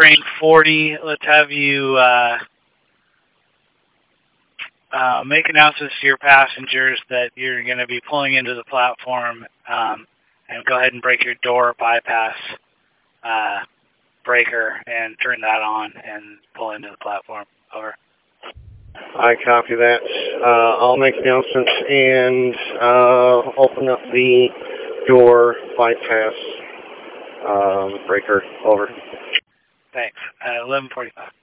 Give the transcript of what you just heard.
train 40. Let's have you make announcements to your passengers that you're going to be pulling into the platform, and go ahead and break your door bypass breaker and turn that on and pull into the platform. Over. I copy that. I'll make announcements and open up the door bypass breaker. Over. Thanks. 11:45.